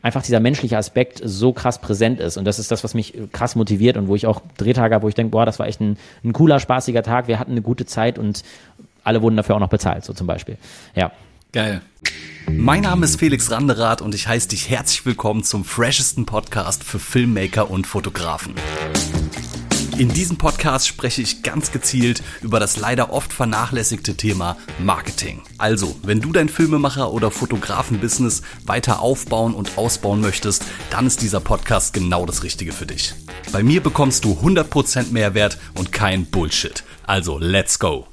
einfach dieser menschliche Aspekt so krass präsent ist. Und das ist das, was mich krass motiviert und wo ich auch Drehtage habe, wo ich denke, boah, das war echt ein cooler, spaßiger Tag, wir hatten eine gute Zeit und alle wurden dafür auch noch bezahlt, so zum Beispiel. Ja. Geil. Mein Name ist Felix Randerath und ich heiße dich herzlich willkommen zum freshesten Podcast für Filmmaker und Fotografen. In diesem Podcast spreche ich ganz gezielt über das leider oft vernachlässigte Thema Marketing. Also, wenn du dein Filmemacher- oder Fotografen-Business weiter aufbauen und ausbauen möchtest, dann ist dieser Podcast genau das Richtige für dich. Bei mir bekommst du 100% Mehrwert und kein Bullshit. Also, let's go!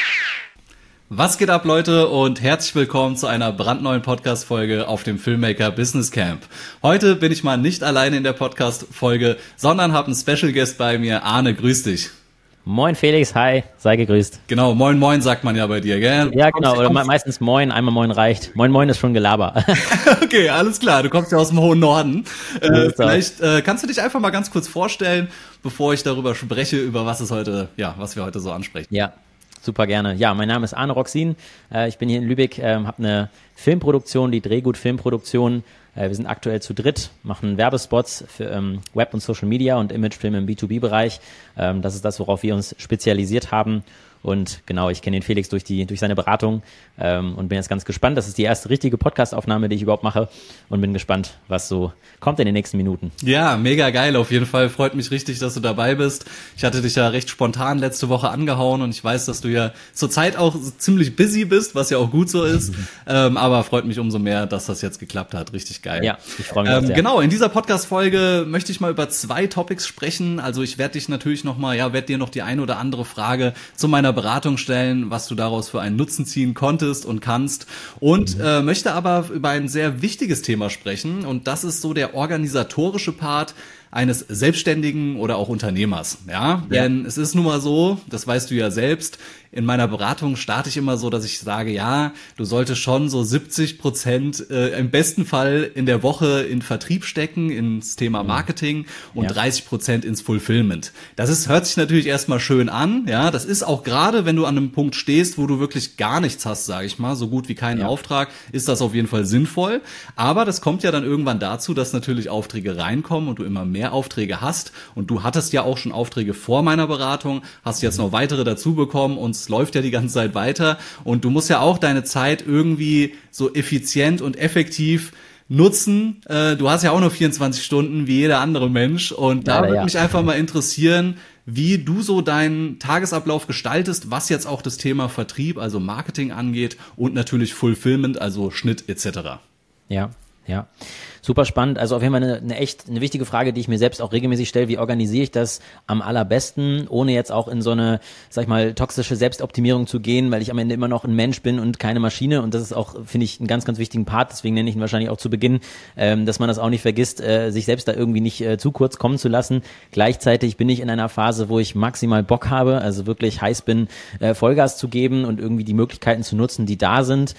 Was geht ab, Leute, und herzlich willkommen zu einer brandneuen Podcast-Folge auf dem Filmmaker Business Camp. Heute bin ich mal nicht alleine in der Podcast-Folge, sondern habe einen Special Guest bei mir. Arne, grüß dich. Moin Felix, hi, sei gegrüßt. Genau, moin moin sagt man ja bei dir, gell? Ja, genau, oder meistens moin, einmal moin reicht. Moin moin ist schon Gelaber. Okay, alles klar, du kommst ja aus dem hohen Norden. Vielleicht kannst du dich einfach mal ganz kurz vorstellen, bevor ich darüber spreche, über was wir heute so ansprechen. Ja. Super gerne. Ja, mein Name ist Arne Roxin. Ich bin hier in Lübeck, habe eine Filmproduktion, die Drehgut Filmproduktion. Wir sind aktuell zu dritt, machen Werbespots für Web- und Social Media und Imagefilme im B2B-Bereich. Das ist das, worauf wir uns spezialisiert haben. Und genau, ich kenne den Felix durch seine Beratung und bin jetzt ganz gespannt. Das ist die erste richtige Podcast-Aufnahme, die ich überhaupt mache und bin gespannt, was so kommt in den nächsten Minuten. Ja, mega geil auf jeden Fall. Freut mich richtig, dass du dabei bist. Ich hatte dich ja recht spontan letzte Woche angehauen und ich weiß, dass du ja zurzeit auch ziemlich busy bist, was ja auch gut so ist. Aber freut mich umso mehr, dass das jetzt geklappt hat. Richtig geil. Ja, ich freue mich auch sehr. Genau, in dieser Podcast-Folge möchte ich mal über 2 Topics sprechen. Also ich werde dich natürlich werde dir noch die eine oder andere Frage zu meiner Beratung stellen, was du daraus für einen Nutzen ziehen konntest und kannst und möchte aber über ein sehr wichtiges Thema sprechen und das ist so der organisatorische Part eines Selbstständigen oder auch Unternehmers, ja, denn es ist nun mal so, das weißt du ja selbst, in meiner Beratung starte ich immer so, dass ich sage, ja, du solltest schon so 70% im besten Fall in der Woche in Vertrieb stecken, ins Thema Marketing und 30% ins Fulfillment. Hört sich natürlich erstmal schön an, ja, das ist auch gerade, wenn du an einem Punkt stehst, wo du wirklich gar nichts hast, sage ich mal, so gut wie keinen Auftrag, ist das auf jeden Fall sinnvoll, aber das kommt ja dann irgendwann dazu, dass natürlich Aufträge reinkommen und du immer mehr Aufträge hast und du hattest ja auch schon Aufträge vor meiner Beratung, hast jetzt noch weitere dazu bekommen und es läuft ja die ganze Zeit weiter und du musst ja auch deine Zeit irgendwie so effizient und effektiv nutzen. Du hast ja auch nur 24 Stunden wie jeder andere Mensch und da würde mich einfach mal interessieren, wie du so deinen Tagesablauf gestaltest, was jetzt auch das Thema Vertrieb, also Marketing angeht und natürlich Fulfillment, also Schnitt etc. Ja. Super spannend. Also auf jeden Fall eine wichtige Frage, die ich mir selbst auch regelmäßig stelle. Wie organisiere ich das am allerbesten, ohne jetzt auch in so eine, sag ich mal, toxische Selbstoptimierung zu gehen, weil ich am Ende immer noch ein Mensch bin und keine Maschine. Und das ist auch, finde ich, einen ganz, ganz wichtigen Part. Deswegen nenne ich ihn wahrscheinlich auch zu Beginn, dass man das auch nicht vergisst, sich selbst da irgendwie nicht zu kurz kommen zu lassen. Gleichzeitig bin ich in einer Phase, wo ich maximal Bock habe, also wirklich heiß bin, Vollgas zu geben und irgendwie die Möglichkeiten zu nutzen, die da sind.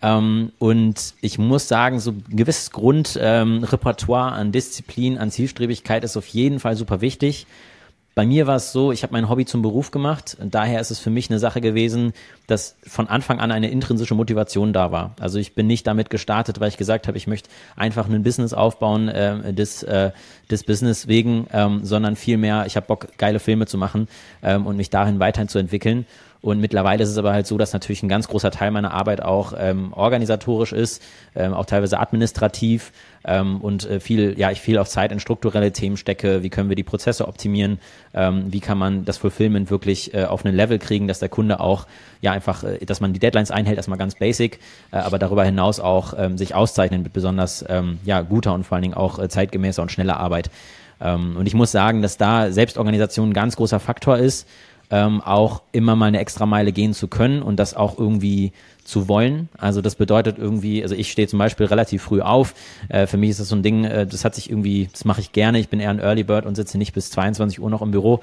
Und ich muss sagen, so ein gewisses Grundrepertoire an Disziplin, an Zielstrebigkeit ist auf jeden Fall super wichtig. Bei mir war es so, ich habe mein Hobby zum Beruf gemacht und daher ist es für mich eine Sache gewesen, dass von Anfang an eine intrinsische Motivation da war. Also ich bin nicht damit gestartet, weil ich gesagt habe, ich möchte einfach ein Business aufbauen, des Business wegen, sondern vielmehr, ich habe Bock, geile Filme zu machen und mich dahin weiterzuentwickeln. Und mittlerweile ist es aber halt so, dass natürlich ein ganz großer Teil meiner Arbeit auch organisatorisch ist, auch teilweise administrativ und ich viel auch Zeit in strukturelle Themen stecke. Wie können wir die Prozesse optimieren? Wie kann man das Fulfillment wirklich auf ein Level kriegen, dass der Kunde auch dass man die Deadlines einhält, erstmal ganz basic, aber darüber hinaus auch sich auszeichnen mit besonders guter und vor allen Dingen auch zeitgemäßer und schneller Arbeit. Und ich muss sagen, dass da Selbstorganisation ein ganz großer Faktor ist. Auch immer mal eine Extrameile gehen zu können und das auch irgendwie zu wollen. Also das bedeutet irgendwie, also ich stehe zum Beispiel relativ früh auf. Für mich ist das so ein Ding, das mache ich gerne. Ich bin eher ein Early Bird und sitze nicht bis 22 Uhr noch im Büro.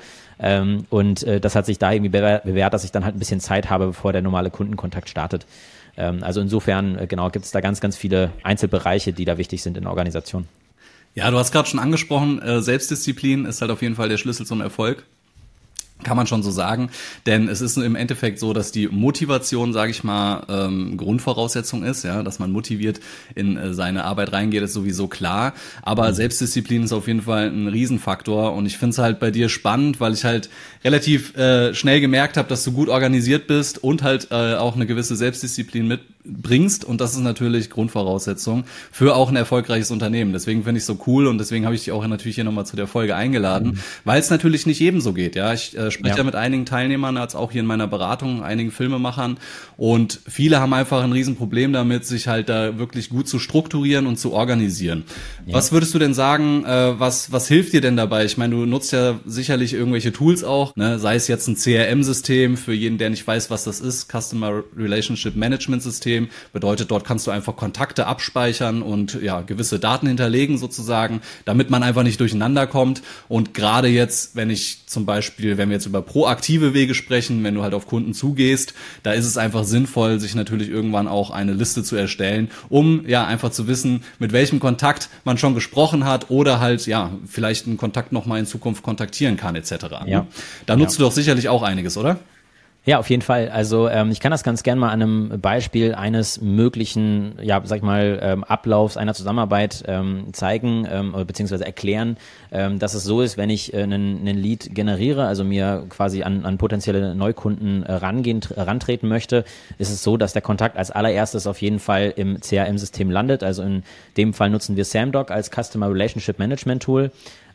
Das hat sich da irgendwie bewährt, dass ich dann halt ein bisschen Zeit habe, bevor der normale Kundenkontakt startet. Also insofern, gibt es da ganz, ganz viele Einzelbereiche, die da wichtig sind in der Organisation. Ja, du hast gerade schon angesprochen, Selbstdisziplin ist halt auf jeden Fall der Schlüssel zum Erfolg. Kann man schon so sagen, denn es ist im Endeffekt so, dass die Motivation, sage ich mal, Grundvoraussetzung ist, ja, dass man motiviert in seine Arbeit reingeht, ist sowieso klar, aber Selbstdisziplin ist auf jeden Fall ein Riesenfaktor und ich finde es halt bei dir spannend, weil ich halt relativ schnell gemerkt habe, dass du gut organisiert bist und halt auch eine gewisse Selbstdisziplin mitbringst und das ist natürlich Grundvoraussetzung für auch ein erfolgreiches Unternehmen. Deswegen finde ich es so cool und deswegen habe ich dich auch natürlich hier nochmal zu der Folge eingeladen, weil es natürlich nicht jedem so geht, ja. Ich spreche ja mit einigen Teilnehmern, als auch hier in meiner Beratung, einigen Filmemachern und viele haben einfach ein Riesenproblem damit, sich halt da wirklich gut zu strukturieren und zu organisieren. Ja. Was würdest du denn sagen, was hilft dir denn dabei? Ich meine, du nutzt ja sicherlich irgendwelche Tools auch, ne? Sei es jetzt ein CRM-System, für jeden, der nicht weiß, was das ist, Customer Relationship Management System, bedeutet, dort kannst du einfach Kontakte abspeichern und ja, gewisse Daten hinterlegen sozusagen, damit man einfach nicht durcheinander kommt und gerade jetzt, wenn wir jetzt über proaktive Wege sprechen, wenn du halt auf Kunden zugehst, da ist es einfach sinnvoll, sich natürlich irgendwann auch eine Liste zu erstellen, um ja einfach zu wissen, mit welchem Kontakt man schon gesprochen hat oder halt ja vielleicht einen Kontakt nochmal in Zukunft kontaktieren kann etc. Ja. Da nutzt du doch sicherlich auch einiges, oder? Ja, auf jeden Fall. Also ich kann das ganz gern mal an einem Beispiel eines möglichen, ja, sag ich mal, Ablaufs einer Zusammenarbeit zeigen oder beziehungsweise erklären, dass es so ist, wenn ich einen Lead generiere, also mir quasi an potenzielle Neukunden rantreten möchte, ist es so, dass der Kontakt als allererstes auf jeden Fall im CRM-System landet. Also in dem Fall nutzen wir SamDoc als Customer Relationship Management Tool.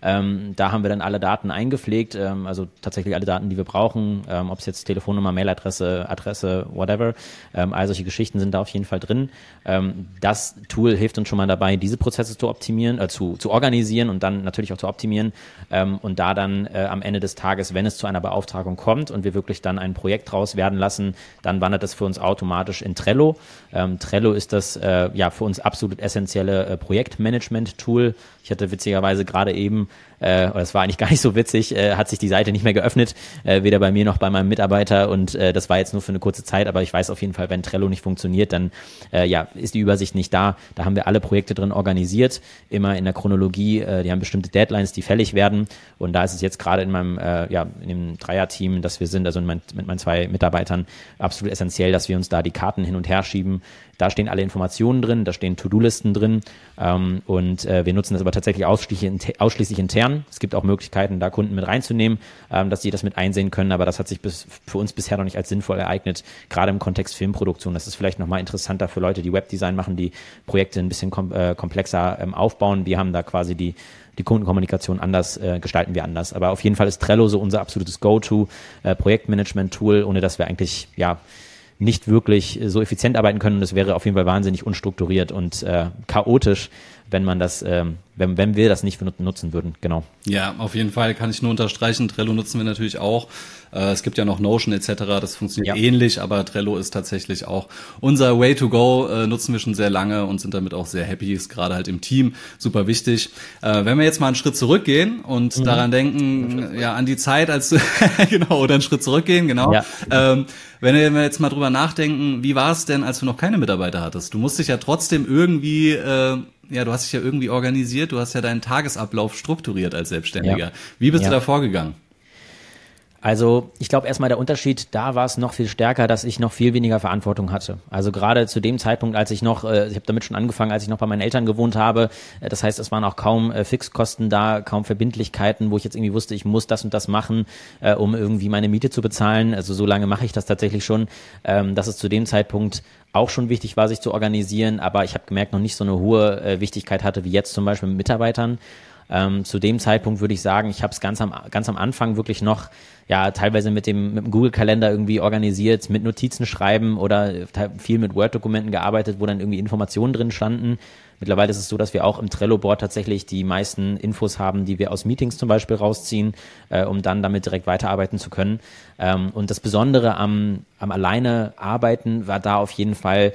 Da haben wir dann alle Daten eingepflegt, also tatsächlich alle Daten, die wir brauchen, ob es jetzt Telefonnummer, Mailadresse, Adresse, whatever, all solche Geschichten sind da auf jeden Fall drin. Das Tool hilft uns schon mal dabei, diese Prozesse zu optimieren, zu organisieren und dann natürlich auch zu optimieren und da dann am Ende des Tages, wenn es zu einer Beauftragung kommt und wir wirklich dann ein Projekt draus werden lassen, dann wandert das für uns automatisch in Trello. Trello ist das ja für uns absolut essentielle Projektmanagement-Tool. Ich hatte witzigerweise gerade eben, oder es war eigentlich gar nicht so witzig, hat sich die Seite nicht mehr geöffnet, weder bei mir noch bei meinem Mitarbeiter und das war jetzt nur für eine kurze Zeit, aber ich weiß auf jeden Fall, wenn Trello nicht funktioniert, dann ja, ist die Übersicht nicht da. Da haben wir alle Projekte drin organisiert, immer in der Chronologie, die haben bestimmte Deadlines, die fällig werden und da ist es jetzt gerade in meinem, in dem Dreier-Team, das wir sind, also mit meinen 2 Mitarbeitern, absolut essentiell, dass wir uns da die Karten hin und her schieben. Da stehen alle Informationen drin, da stehen To-Do-Listen drin und wir nutzen das aber tatsächlich ausschließlich intern. Es gibt auch Möglichkeiten, da Kunden mit reinzunehmen, dass sie das mit einsehen können, aber das hat sich für uns bisher noch nicht als sinnvoll ereignet, gerade im Kontext Filmproduktion. Das ist vielleicht nochmal interessanter für Leute, die Webdesign machen, die Projekte ein bisschen komplexer aufbauen. Wir haben da quasi die Kundenkommunikation anders, gestalten wir anders. Aber auf jeden Fall ist Trello so unser absolutes Go-To-Projektmanagement-Tool, ohne dass wir eigentlich, ja, nicht wirklich so effizient arbeiten können. Und es wäre auf jeden Fall wahnsinnig unstrukturiert und chaotisch, wenn man das, wenn wir das nicht nutzen würden. Genau. Ja, auf jeden Fall kann ich nur unterstreichen. Trello nutzen wir natürlich auch. Es gibt ja noch Notion etc. Das funktioniert ähnlich, aber Trello ist tatsächlich auch unser Way to go. Nutzen wir schon sehr lange und sind damit auch sehr happy. Ist gerade halt im Team super wichtig. Wenn wir jetzt mal einen Schritt zurückgehen und daran denken, ja, an die Zeit, als du genau, oder einen Schritt zurückgehen, genau. Ja. Wenn wir jetzt mal drüber nachdenken, wie war es denn, als du noch keine Mitarbeiter hattest? Du musst dich ja trotzdem irgendwie, du hast dich ja irgendwie organisiert, du hast ja deinen Tagesablauf strukturiert als Selbstständiger. Ja. Wie bist du da vorgegangen? Also ich glaube erstmal der Unterschied, da war es noch viel stärker, dass ich noch viel weniger Verantwortung hatte. Also gerade zu dem Zeitpunkt, als ich noch, ich habe damit schon angefangen, als ich noch bei meinen Eltern gewohnt habe, das heißt, es waren auch kaum Fixkosten da, kaum Verbindlichkeiten, wo ich jetzt irgendwie wusste, ich muss das und das machen, um irgendwie meine Miete zu bezahlen. Also so lange mache ich das tatsächlich schon, dass es zu dem Zeitpunkt auch schon wichtig war, sich zu organisieren, aber ich habe gemerkt, noch nicht so eine hohe Wichtigkeit hatte wie jetzt zum Beispiel mit Mitarbeitern. Zu dem Zeitpunkt würde ich sagen, ich habe es ganz am Anfang wirklich noch, ja, teilweise mit dem Google-Kalender irgendwie organisiert, mit Notizen schreiben oder viel mit Word-Dokumenten gearbeitet, wo dann irgendwie Informationen drin standen. Mittlerweile ist es so, dass wir auch im Trello-Board tatsächlich die meisten Infos haben, die wir aus Meetings zum Beispiel rausziehen, um dann damit direkt weiterarbeiten zu können. Und das Besondere am alleine arbeiten war da auf jeden Fall,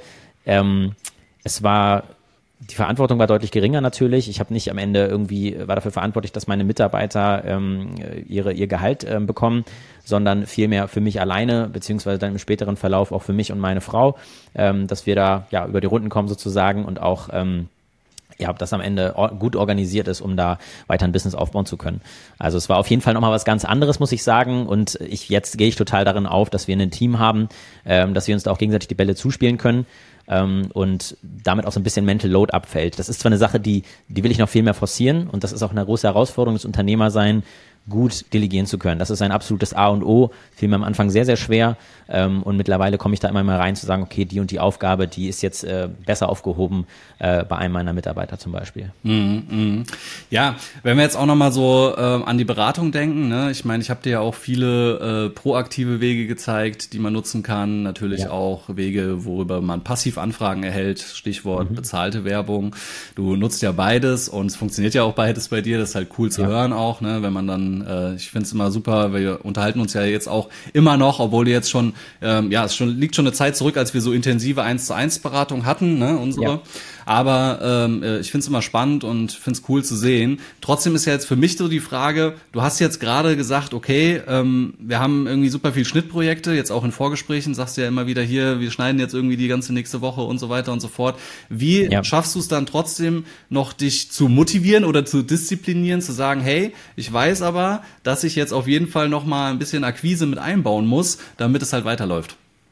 die Verantwortung war deutlich geringer natürlich. Ich habe nicht am Ende war dafür verantwortlich, dass meine Mitarbeiter ihr Gehalt bekommen, sondern vielmehr für mich alleine, beziehungsweise dann im späteren Verlauf auch für mich und meine Frau, dass wir da ja über die Runden kommen sozusagen und auch ja, das am Ende gut organisiert ist, um da weiter ein Business aufbauen zu können. Also es war auf jeden Fall nochmal was ganz anderes, muss ich sagen. Und jetzt gehe ich total darin auf, dass wir ein Team haben, dass wir uns da auch gegenseitig die Bälle zuspielen können. Und damit auch so ein bisschen Mental Load abfällt. Das ist zwar eine Sache, die will ich noch viel mehr forcieren, und das ist auch eine große Herausforderung des Unternehmersein, gut delegieren zu können. Das ist ein absolutes A und O, fiel mir am Anfang sehr, sehr schwer, und mittlerweile komme ich da immer mal rein zu sagen, okay, die und die Aufgabe, die ist jetzt besser aufgehoben bei einem meiner Mitarbeiter zum Beispiel. Ja, wenn wir jetzt auch nochmal so an die Beratung denken, ne? Ich meine, ich habe dir ja auch viele proaktive Wege gezeigt, die man nutzen kann, natürlich auch Wege, worüber man Passivanfragen erhält, Stichwort bezahlte Werbung. Du nutzt ja beides und es funktioniert ja auch beides bei dir, das ist halt cool zu hören auch, ne? Wenn man dann, ich finde es immer super, wir unterhalten uns ja jetzt auch immer noch, obwohl du jetzt schon, liegt schon eine Zeit zurück, als wir so intensive 1:1 Beratung hatten, ne, unsere. Ja. Aber ich finde es immer spannend und finde es cool zu sehen. Trotzdem ist ja jetzt für mich so die Frage, du hast jetzt gerade gesagt, okay, wir haben irgendwie super viel Schnittprojekte, jetzt auch in Vorgesprächen, sagst du ja immer wieder hier, wir schneiden jetzt irgendwie die ganze nächste Woche und so weiter und so fort. Wie schaffst du es dann trotzdem noch, dich zu motivieren oder zu disziplinieren, zu sagen, hey, ich weiß aber, dass ich jetzt auf jeden Fall noch mal ein bisschen Akquise mit einbauen muss, damit es halt weiterläuft?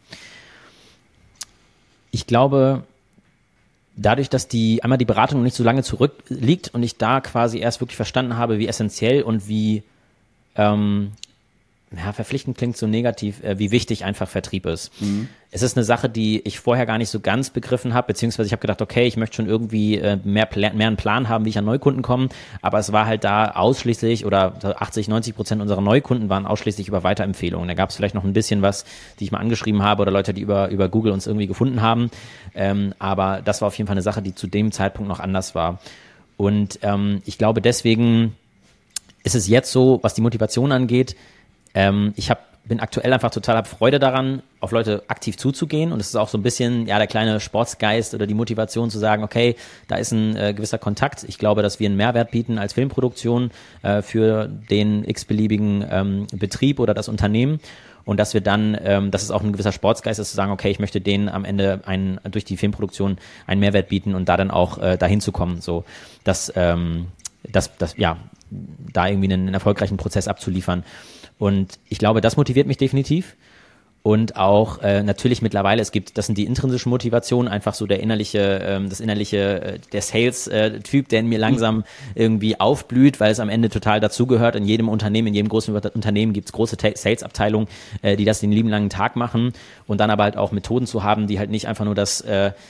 Ich glaube, dadurch, dass die Beratung nicht so lange zurückliegt und ich da quasi erst wirklich verstanden habe, wie essentiell und wie verpflichtend klingt so negativ, wie wichtig einfach Vertrieb ist. Es ist eine Sache, die ich vorher gar nicht so ganz begriffen habe, beziehungsweise ich habe gedacht, okay, ich möchte schon irgendwie mehr einen Plan haben, wie ich an Neukunden komme, aber es war halt da ausschließlich, oder 80-90% unserer Neukunden waren ausschließlich über Weiterempfehlungen. Da gab es vielleicht noch ein bisschen was, die ich mal angeschrieben habe, oder Leute, die über Google uns irgendwie gefunden haben, aber das war auf jeden Fall eine Sache, die zu dem Zeitpunkt noch anders war. Und ich glaube, deswegen ist es jetzt so, was die Motivation angeht, bin aktuell einfach total, habe Freude daran, auf Leute aktiv zuzugehen, und es ist auch so ein bisschen der kleine Sportsgeist oder die Motivation zu sagen, okay, da ist ein gewisser Kontakt. Ich glaube, dass wir einen Mehrwert bieten als Filmproduktion für den x-beliebigen Betrieb oder das Unternehmen, und dass wir dann, dass es auch ein gewisser Sportsgeist ist, zu sagen, okay, ich möchte denen am Ende durch die Filmproduktion einen Mehrwert bieten und da dann auch dahin zu kommen, so dass da irgendwie einen erfolgreichen Prozess abzuliefern. Und ich glaube, das motiviert mich definitiv. Und auch natürlich mittlerweile, das sind die intrinsischen Motivationen, einfach so der Sales-Typ, der in mir langsam irgendwie aufblüht, weil es am Ende total dazugehört. In jedem Unternehmen, in jedem großen Unternehmen gibt es große Sales-Abteilungen, die das den lieben langen Tag machen, und dann aber halt auch Methoden zu haben, die halt nicht einfach nur dass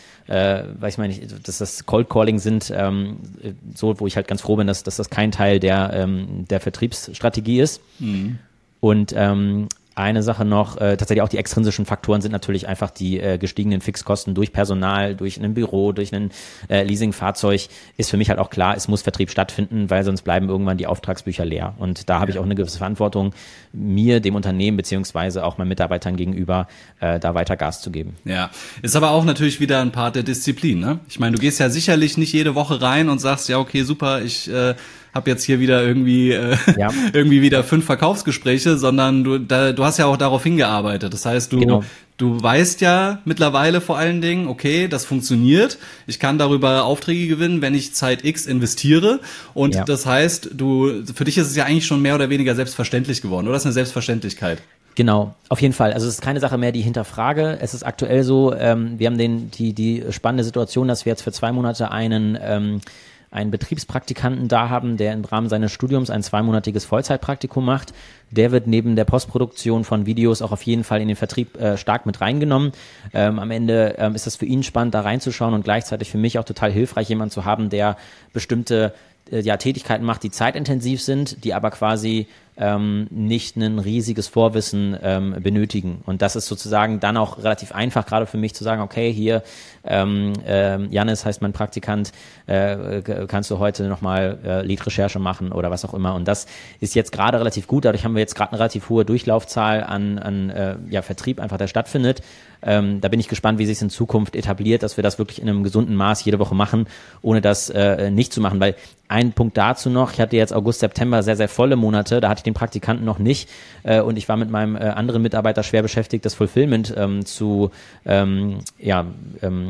das Cold Calling sind, so, wo ich halt ganz froh bin, dass das kein Teil der Vertriebsstrategie ist. Und eine Sache noch, tatsächlich auch die extrinsischen Faktoren sind natürlich einfach die gestiegenen Fixkosten durch Personal, durch ein Büro, durch ein Leasingfahrzeug, ist für mich halt auch klar, es muss Vertrieb stattfinden, weil sonst bleiben irgendwann die Auftragsbücher leer. Und da habe ich auch eine gewisse Verantwortung, mir, dem Unternehmen, beziehungsweise auch meinen Mitarbeitern gegenüber, da weiter Gas zu geben. Ja, ist aber auch natürlich wieder ein Part der Disziplin, ne? Ich meine, du gehst ja sicherlich nicht jede Woche rein und sagst, ja, okay, super, ich habe jetzt hier wieder irgendwie wieder 5 Verkaufsgespräche, sondern du hast ja auch darauf hingearbeitet. Das heißt, du weißt ja mittlerweile vor allen Dingen, okay, das funktioniert. Ich kann darüber Aufträge gewinnen, wenn ich Zeit X investiere. Und das heißt, für dich ist es ja eigentlich schon mehr oder weniger selbstverständlich geworden, oder? Das ist eine Selbstverständlichkeit. Genau, auf jeden Fall. Also es ist keine Sache mehr, die ich hinterfrage. Es ist aktuell so, wir haben die spannende Situation, dass wir jetzt für 2 Monate einen Betriebspraktikanten da haben, der im Rahmen seines Studiums ein 2-monatiges Vollzeitpraktikum macht. Der wird neben der Postproduktion von Videos auch auf jeden Fall in den Vertrieb stark mit reingenommen. Am Ende ist es für ihn spannend, da reinzuschauen, und gleichzeitig für mich auch total hilfreich, jemanden zu haben, der bestimmte Tätigkeiten macht, die zeitintensiv sind, die aber quasi nicht ein riesiges Vorwissen benötigen. Und das ist sozusagen dann auch relativ einfach, gerade für mich zu sagen, okay, hier Jannis heißt mein Praktikant, kannst du heute nochmal Lead-Recherche machen oder was auch immer. Und das ist jetzt gerade relativ gut. Dadurch haben wir jetzt gerade eine relativ hohe Durchlaufzahl an Vertrieb einfach, der stattfindet. Da bin ich gespannt, wie sich es in Zukunft etabliert, dass wir das wirklich in einem gesunden Maß jede Woche machen, ohne das nicht zu machen. Weil ein Punkt dazu noch, ich hatte jetzt August, September sehr, sehr volle Monate, da hatte ich den Praktikanten noch nicht, und ich war mit meinem anderen Mitarbeiter schwer beschäftigt, das Fulfillment zu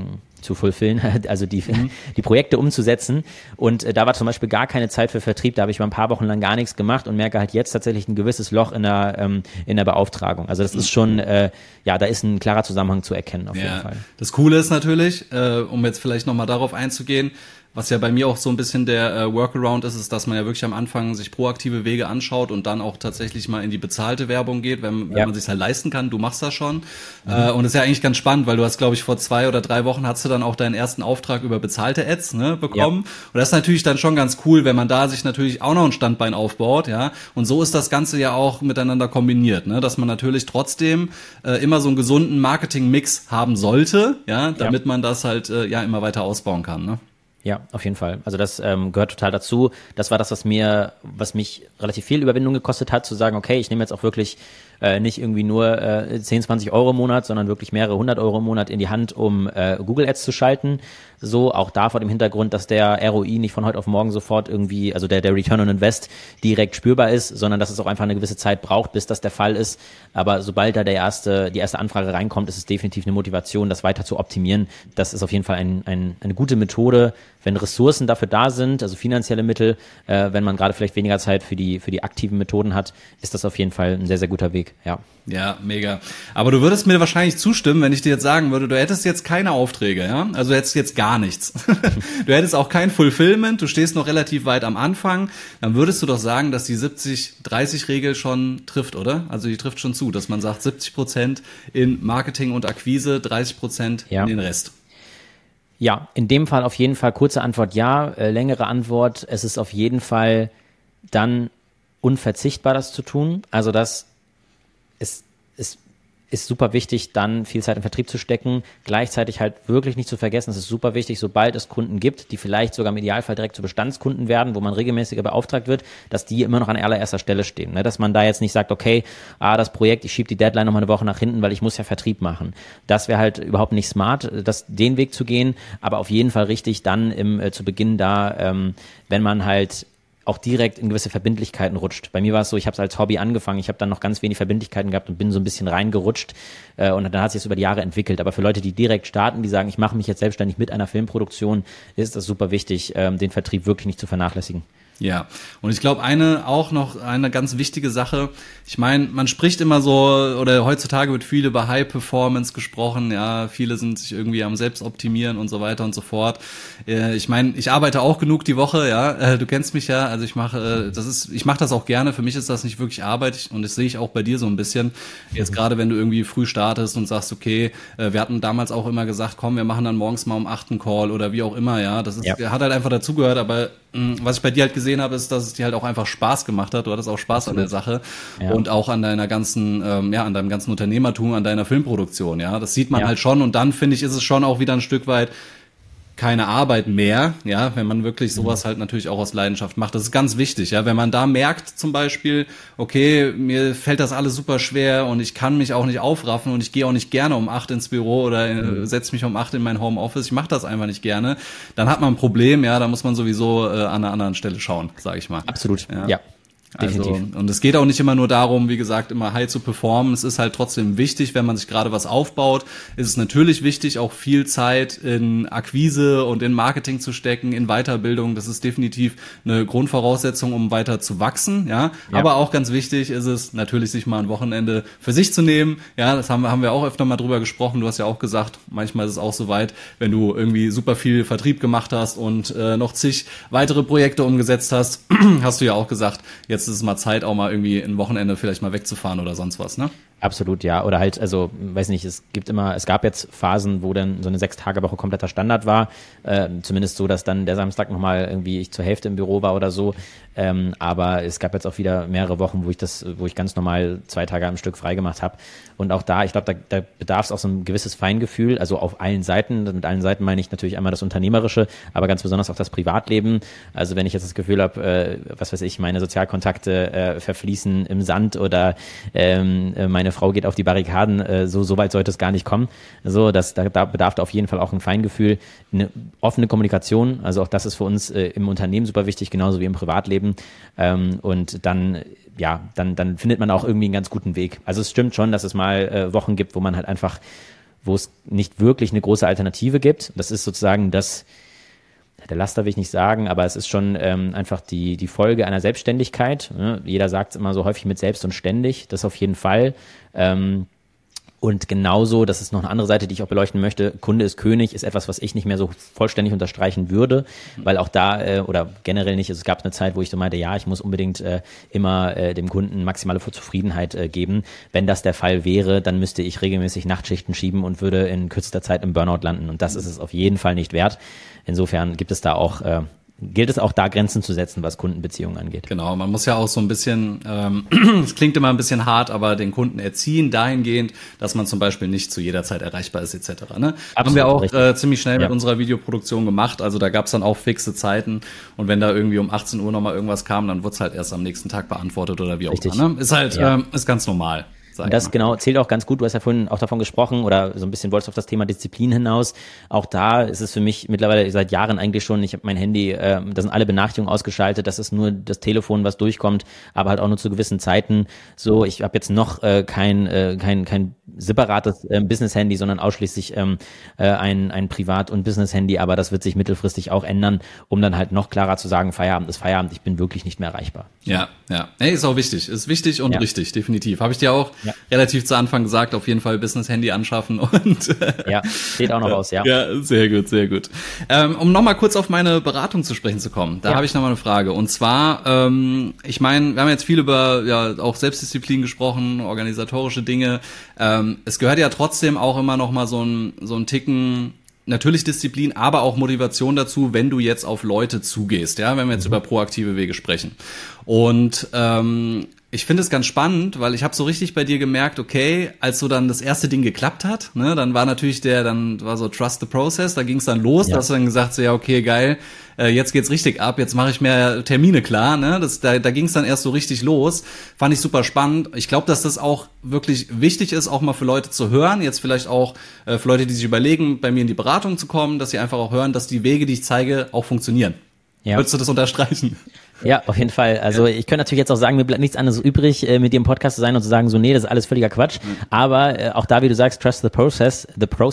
zu fulfillen, also die Projekte umzusetzen. Und da war zum Beispiel gar keine Zeit für Vertrieb, da habe ich mal ein paar Wochen lang gar nichts gemacht und merke halt jetzt tatsächlich ein gewisses Loch in der Beauftragung. Also das ist schon, da ist ein klarer Zusammenhang zu erkennen auf jeden Fall. Das Coole ist natürlich, um jetzt vielleicht nochmal darauf einzugehen, was ja bei mir auch so ein bisschen der Workaround ist, dass man ja wirklich am Anfang sich proaktive Wege anschaut und dann auch tatsächlich mal in die bezahlte Werbung geht, wenn man sich halt leisten kann. Du machst das schon. Und das ist ja eigentlich ganz spannend, weil du hast, glaube ich, vor 2 oder 3 Wochen hast du dann auch deinen ersten Auftrag über bezahlte Ads bekommen. Ja. Und das ist natürlich dann schon ganz cool, wenn man da sich natürlich auch noch ein Standbein aufbaut. Ja. Und so ist das Ganze ja auch miteinander kombiniert, ne? Dass man natürlich trotzdem immer so einen gesunden Marketing-Mix haben sollte, damit man das halt immer weiter ausbauen kann, ne? Ja, auf jeden Fall. Also das gehört total dazu. Das war das, was mich relativ viel Überwindung gekostet hat, zu sagen, okay, ich nehme jetzt auch wirklich nicht irgendwie nur 10, 20 Euro im Monat, sondern wirklich mehrere 100 Euro im Monat in die Hand, um Google Ads zu schalten. So auch da vor dem Hintergrund, dass der ROI nicht von heute auf morgen sofort irgendwie, also der Return on Invest direkt spürbar ist, sondern dass es auch einfach eine gewisse Zeit braucht, bis das der Fall ist. Aber sobald da die erste Anfrage reinkommt, ist es definitiv eine Motivation, das weiter zu optimieren. Das ist auf jeden Fall eine gute Methode, wenn Ressourcen dafür da sind, also finanzielle Mittel, wenn man gerade vielleicht weniger Zeit für die aktiven Methoden hat, ist das auf jeden Fall ein sehr, sehr guter Weg, ja. Ja, mega. Aber du würdest mir wahrscheinlich zustimmen, wenn ich dir jetzt sagen würde, du hättest jetzt keine Aufträge, ja? Also du hättest jetzt gar nichts. Du hättest auch kein Fulfillment, du stehst noch relativ weit am Anfang. Dann würdest du doch sagen, dass die 70-30-Regel schon trifft, oder? Also die trifft schon zu, dass man sagt 70% in Marketing und Akquise, 30% in den Rest. Ja, in dem Fall auf jeden Fall kurze Antwort ja, längere Antwort, es ist auf jeden Fall dann unverzichtbar, das zu tun. Also das ist super wichtig, dann viel Zeit im Vertrieb zu stecken, gleichzeitig halt wirklich nicht zu vergessen, es ist super wichtig, sobald es Kunden gibt, die vielleicht sogar im Idealfall direkt zu Bestandskunden werden, wo man regelmäßiger beauftragt wird, dass die immer noch an allererster Stelle stehen, ne? Dass man da jetzt nicht sagt, okay, das Projekt, ich schiebe die Deadline noch mal eine Woche nach hinten, weil ich muss ja Vertrieb machen. Das wäre halt überhaupt nicht smart, den Weg zu gehen, aber auf jeden Fall richtig dann zu Beginn da, wenn man halt auch direkt in gewisse Verbindlichkeiten rutscht. Bei mir war es so, ich habe es als Hobby angefangen, ich habe dann noch ganz wenig Verbindlichkeiten gehabt und bin so ein bisschen reingerutscht und dann hat sich das über die Jahre entwickelt. Aber für Leute, die direkt starten, die sagen, ich mache mich jetzt selbstständig mit einer Filmproduktion, ist das super wichtig, den Vertrieb wirklich nicht zu vernachlässigen. Ja, und ich glaube eine ganz wichtige Sache, ich meine, man spricht immer so, oder heutzutage wird viel über High Performance gesprochen, ja, viele sind sich irgendwie am Selbstoptimieren und so weiter und so fort. Ich meine, ich arbeite auch genug die Woche, ja, du kennst mich ja, also ich mache das auch gerne, für mich ist das nicht wirklich Arbeit und das sehe ich auch bei dir so ein bisschen, jetzt gerade wenn du irgendwie früh startest und sagst, okay, wir hatten damals auch immer gesagt, komm, wir machen dann morgens mal um 8 einen Call oder wie auch immer, ja, hat halt einfach dazugehört, aber was ich bei dir halt gesehen habe, ist, dass es dir halt auch einfach Spaß gemacht hat. Du hattest auch Spaß an der Sache und auch an deiner ganzen, an deinem ganzen Unternehmertum, an deiner Filmproduktion. Ja, das sieht man halt schon. Und dann finde ich, ist es schon auch wieder ein Stück weit keine Arbeit mehr, ja, wenn man wirklich sowas halt natürlich auch aus Leidenschaft macht. Das ist ganz wichtig, ja, wenn man da merkt zum Beispiel, okay, mir fällt das alles super schwer und ich kann mich auch nicht aufraffen und ich gehe auch nicht gerne um 8 ins Büro oder setze mich um 8 in mein Homeoffice, ich mache das einfach nicht gerne, dann hat man ein Problem, ja, da muss man sowieso an einer anderen Stelle schauen, sage ich mal. Absolut, ja. Definitiv. Also, und es geht auch nicht immer nur darum, wie gesagt, immer high zu performen. Es ist halt trotzdem wichtig, wenn man sich gerade was aufbaut, ist es natürlich wichtig, auch viel Zeit in Akquise und in Marketing zu stecken, in Weiterbildung. Das ist definitiv eine Grundvoraussetzung, um weiter zu wachsen, ja. Aber auch ganz wichtig ist es natürlich, sich mal ein Wochenende für sich zu nehmen. Ja, das haben wir auch öfter mal drüber gesprochen. Du hast ja auch gesagt, manchmal ist es auch so weit, wenn du irgendwie super viel Vertrieb gemacht hast und noch zig weitere Projekte umgesetzt hast, hast du ja auch gesagt, jetzt ist es mal Zeit, auch mal irgendwie ein Wochenende vielleicht mal wegzufahren oder sonst was, ne? Absolut, ja. Oder halt, also, weiß nicht, es gab jetzt Phasen, wo dann so eine 6-Tage-Woche kompletter Standard war. Zumindest so, dass dann der Samstag nochmal irgendwie ich zur Hälfte im Büro war oder so. Aber es gab jetzt auch wieder mehrere Wochen, wo ich ganz normal 2 Tage am Stück freigemacht habe. Und auch da, ich glaube, da bedarf es auch so ein gewisses Feingefühl, also auf allen Seiten. Mit allen Seiten meine ich natürlich einmal das Unternehmerische, aber ganz besonders auch das Privatleben. Also wenn ich jetzt das Gefühl habe, was weiß ich, meine Sozialkontakte verfließen im Sand oder meine Frau geht auf die Barrikaden, so weit sollte es gar nicht kommen. So, da bedarf auf jeden Fall auch ein Feingefühl, eine offene Kommunikation. Also auch das ist für uns im Unternehmen super wichtig, genauso wie im Privatleben. Und dann findet man auch irgendwie einen ganz guten Weg. Also es stimmt schon, dass es mal Wochen gibt, wo man halt einfach wo es nicht wirklich eine große Alternative gibt. Das ist sozusagen der Laster will ich nicht sagen, aber es ist schon einfach die Folge einer Selbstständigkeit. Ne? Jeder sagt es immer so häufig mit selbst und ständig, das auf jeden Fall. Und genauso, das ist noch eine andere Seite, die ich auch beleuchten möchte, Kunde ist König, ist etwas, was ich nicht mehr so vollständig unterstreichen würde, weil auch da, oder generell nicht, also es gab eine Zeit, wo ich so meinte, ja, ich muss unbedingt immer dem Kunden maximale Zufriedenheit geben. Wenn das der Fall wäre, dann müsste ich regelmäßig Nachtschichten schieben und würde in kürzester Zeit im Burnout landen. Und das ist es auf jeden Fall nicht wert. Insofern gilt es auch da Grenzen zu setzen, was Kundenbeziehungen angeht. Genau, man muss ja auch so ein bisschen, es klingt immer ein bisschen hart, aber den Kunden erziehen dahingehend, dass man zum Beispiel nicht zu jeder Zeit erreichbar ist etc. Ne? Haben wir auch ziemlich schnell mit unserer Videoproduktion gemacht, also da gab es dann auch fixe Zeiten und wenn da irgendwie um 18 Uhr nochmal irgendwas kam, dann wurde es halt erst am nächsten Tag beantwortet oder wie auch immer. Ne? Ist halt, ist ganz normal. Und das genau zählt auch ganz gut. Du hast ja vorhin auch davon gesprochen oder so ein bisschen wolltest auf das Thema Disziplin hinaus. Auch da ist es für mich mittlerweile seit Jahren eigentlich schon, ich habe mein Handy, da sind alle Benachrichtigungen ausgeschaltet, das ist nur das Telefon, was durchkommt, aber halt auch nur zu gewissen Zeiten. So, ich habe jetzt noch kein separates Business-Handy, sondern ausschließlich ein Privat- und Business-Handy, aber das wird sich mittelfristig auch ändern, um dann halt noch klarer zu sagen, Feierabend ist Feierabend, ich bin wirklich nicht mehr erreichbar. Ja. Hey, ist auch wichtig. Ist wichtig und richtig, definitiv. Habe ich dir auch relativ zu Anfang gesagt, auf jeden Fall Business-Handy anschaffen und steht auch noch aus, ja. Ja, sehr gut, sehr gut. Um nochmal kurz auf meine Beratung zu sprechen zu kommen, da habe ich nochmal eine Frage. Und zwar, ich meine, wir haben jetzt viel über auch Selbstdisziplin gesprochen, organisatorische Dinge. Es gehört ja trotzdem auch immer noch mal so ein Ticken, natürlich Disziplin, aber auch Motivation dazu, wenn du jetzt auf Leute zugehst, ja, wenn wir jetzt über proaktive Wege sprechen. Und ich finde es ganz spannend, weil ich habe so richtig bei dir gemerkt, okay, als so dann das erste Ding geklappt hat, ne, dann war natürlich dann war so Trust the Process, da ging es dann los, da hast du dann gesagt, so ja, okay, geil, jetzt geht's richtig ab, jetzt mache ich mehr Termine klar, ne, da ging es dann erst so richtig los, fand ich super spannend. Ich glaube, dass das auch wirklich wichtig ist, auch mal für Leute zu hören, jetzt vielleicht auch für Leute, die sich überlegen, bei mir in die Beratung zu kommen, dass sie einfach auch hören, dass die Wege, die ich zeige, auch funktionieren. Ja. Würdest du das unterstreichen? Ja, auf jeden Fall. Also ich könnte natürlich jetzt auch sagen, mir bleibt nichts anderes übrig, mit dir im Podcast zu sein und zu sagen, so nee, das ist alles völliger Quatsch. Aber auch da, wie du sagst, trust the process.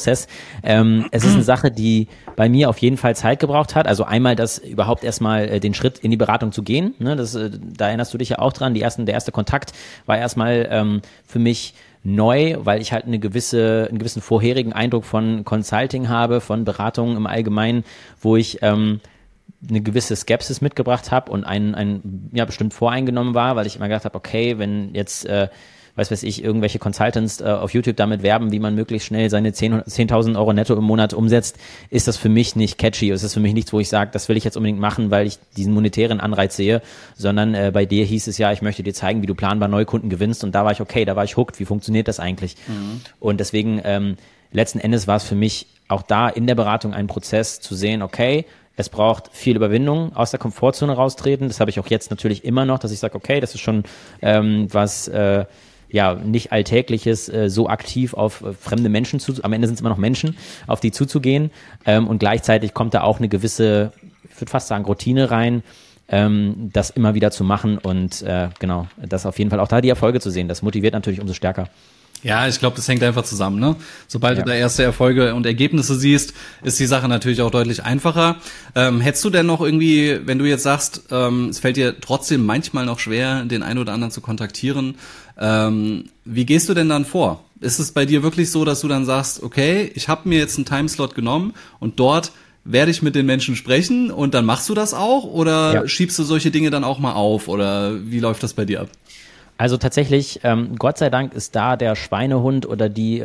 Es ist eine Sache, die bei mir auf jeden Fall Zeit gebraucht hat. Also einmal das überhaupt erstmal den Schritt in die Beratung zu gehen. Ne? Da erinnerst du dich ja auch dran. Der erste Kontakt war erstmal für mich neu, weil ich halt einen gewissen vorherigen Eindruck von Consulting habe, von Beratungen im Allgemeinen, wo ich eine gewisse Skepsis mitgebracht habe und bestimmt voreingenommen war, weil ich immer gedacht habe, okay, wenn jetzt, irgendwelche Consultants auf YouTube damit werben, wie man möglichst schnell seine 10.000 Euro netto im Monat umsetzt, ist das für mich nicht catchy. Es ist für mich nichts, wo ich sage, das will ich jetzt unbedingt machen, weil ich diesen monetären Anreiz sehe, sondern bei dir hieß es ja, ich möchte dir zeigen, wie du planbar Neukunden gewinnst und da war ich okay, da war ich hooked, wie funktioniert das eigentlich? Und deswegen letzten Endes war es für mich auch da in der Beratung ein Prozess zu sehen, okay, es braucht viel Überwindung, aus der Komfortzone raustreten. Das habe ich auch jetzt natürlich immer noch, dass ich sage, okay, das ist schon was nicht Alltägliches, so aktiv auf fremde Menschen am Ende sind es immer noch Menschen, auf die zuzugehen. Und gleichzeitig kommt da auch eine gewisse, ich würde fast sagen, Routine rein, das immer wieder zu machen und das auf jeden Fall auch da die Erfolge zu sehen. Das motiviert natürlich umso stärker. Ja, ich glaube, das hängt einfach zusammen, ne? Sobald du da erste Erfolge und Ergebnisse siehst, ist die Sache natürlich auch deutlich einfacher. Hättest du denn noch irgendwie, wenn du jetzt sagst, es fällt dir trotzdem manchmal noch schwer, den einen oder anderen zu kontaktieren, wie gehst du denn dann vor? Ist es bei dir wirklich so, dass du dann sagst, okay, ich habe mir jetzt einen Timeslot genommen und dort werde ich mit den Menschen sprechen und dann machst du das auch oder schiebst du solche Dinge dann auch mal auf oder wie läuft das bei dir ab? Also tatsächlich, Gott sei Dank ist da der Schweinehund oder die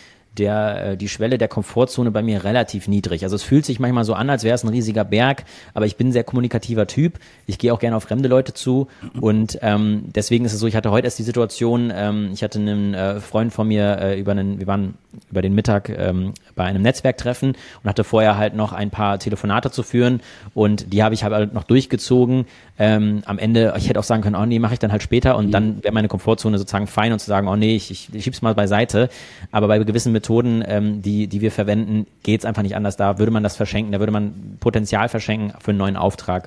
Schwelle der Komfortzone bei mir relativ niedrig. Also es fühlt sich manchmal so an, als wäre es ein riesiger Berg, aber ich bin ein sehr kommunikativer Typ. Ich gehe auch gerne auf fremde Leute zu und deswegen ist es so, ich hatte heute erst die Situation, ich hatte einen Freund von mir, wir waren über den Mittag bei einem Netzwerktreffen und hatte vorher halt noch ein paar Telefonate zu führen und die habe ich halt noch durchgezogen. Am Ende, ich hätte auch sagen können, oh nee, mache ich dann halt später und dann wäre meine Komfortzone sozusagen fein und zu sagen, oh nee, ich schieb's mal beiseite. Aber bei gewissen Methoden, die wir verwenden, geht's einfach nicht anders. Da würde man das verschenken, da würde man Potenzial verschenken für einen neuen Auftrag.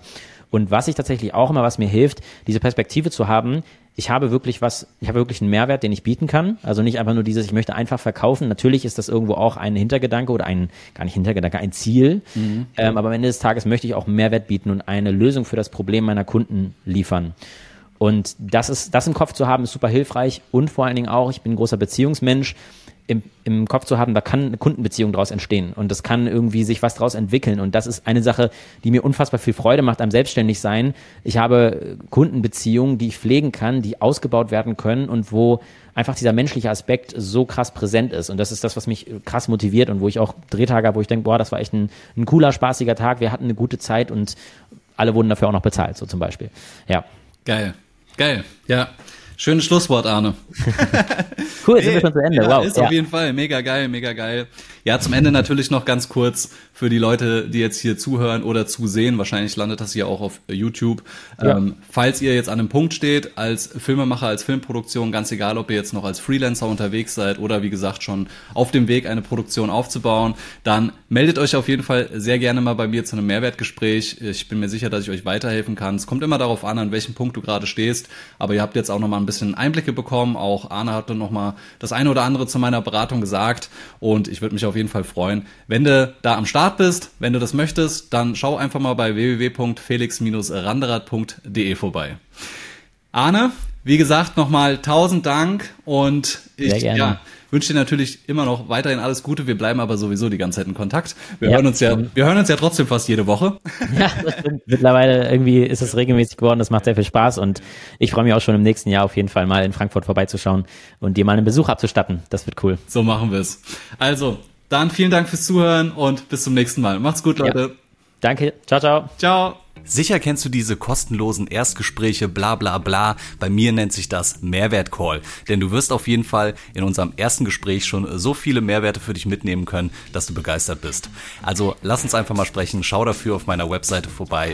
Und was ich tatsächlich auch immer, was mir hilft, diese Perspektive zu haben, ich habe wirklich einen Mehrwert, den ich bieten kann. Also nicht einfach nur ich möchte einfach verkaufen. Natürlich ist das irgendwo auch ein Hintergedanke oder ein Ziel. Aber am Ende des Tages möchte ich auch einen Mehrwert bieten und eine Lösung für das Problem meiner Kunden liefern. Und das im Kopf zu haben, ist super hilfreich. Und vor allen Dingen auch, ich bin ein großer Beziehungsmensch, im Kopf zu haben, da kann eine Kundenbeziehung daraus entstehen und das kann irgendwie sich was daraus entwickeln und das ist eine Sache, die mir unfassbar viel Freude macht am Selbstständigsein. Ich habe Kundenbeziehungen, die ich pflegen kann, die ausgebaut werden können und wo einfach dieser menschliche Aspekt so krass präsent ist und das ist das, was mich krass motiviert und wo ich auch Drehtage habe, wo ich denke, boah, das war echt ein cooler, spaßiger Tag, wir hatten eine gute Zeit und alle wurden dafür auch noch bezahlt, so zum Beispiel. Ja. Geil, ja. Schönes Schlusswort, Arne. Cool, sind wir schon zu Ende. Ja, wow. Ist auf jeden Fall mega geil. Ja, zum Ende natürlich noch ganz kurz für die Leute, die jetzt hier zuhören oder zusehen. Wahrscheinlich landet das hier auch auf YouTube. Ja. Falls ihr jetzt an einem Punkt steht, als Filmemacher, als Filmproduktion, ganz egal, ob ihr jetzt noch als Freelancer unterwegs seid oder wie gesagt schon auf dem Weg, eine Produktion aufzubauen, dann meldet euch auf jeden Fall sehr gerne mal bei mir zu einem Mehrwertgespräch. Ich bin mir sicher, dass ich euch weiterhelfen kann. Es kommt immer darauf an welchem Punkt du gerade stehst. Aber ihr habt jetzt auch noch mal ein bisschen Einblicke bekommen. Auch Arne hatte noch mal das eine oder andere zu meiner Beratung gesagt. Und ich würde mich auf jeden Fall freuen, wenn du da am Start bist, wenn du das möchtest, dann schau einfach mal bei www.felix-randerath.de vorbei. Arne, wie gesagt, nochmal 1000 Dank und ich wünsche dir natürlich immer noch weiterhin alles Gute. Wir bleiben aber sowieso die ganze Zeit in Kontakt. Wir hören uns ja trotzdem fast jede Woche. Ja, das stimmt. Mittlerweile irgendwie ist es regelmäßig geworden. Das macht sehr viel Spaß und ich freue mich auch schon im nächsten Jahr auf jeden Fall mal in Frankfurt vorbeizuschauen und dir mal einen Besuch abzustatten. Das wird cool. So machen wir es. Also, dann vielen Dank fürs Zuhören und bis zum nächsten Mal. Macht's gut, Leute. Ja. Danke. Ciao, ciao. Ciao. Sicher kennst du diese kostenlosen Erstgespräche, bla bla bla. Bei mir nennt sich das Mehrwert-Call. Denn du wirst auf jeden Fall in unserem ersten Gespräch schon so viele Mehrwerte für dich mitnehmen können, dass du begeistert bist. Also lass uns einfach mal sprechen. Schau dafür auf meiner Webseite vorbei,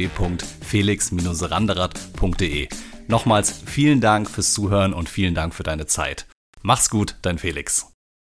www.felix-randerath.de. Nochmals vielen Dank fürs Zuhören und vielen Dank für deine Zeit. Mach's gut, dein Felix.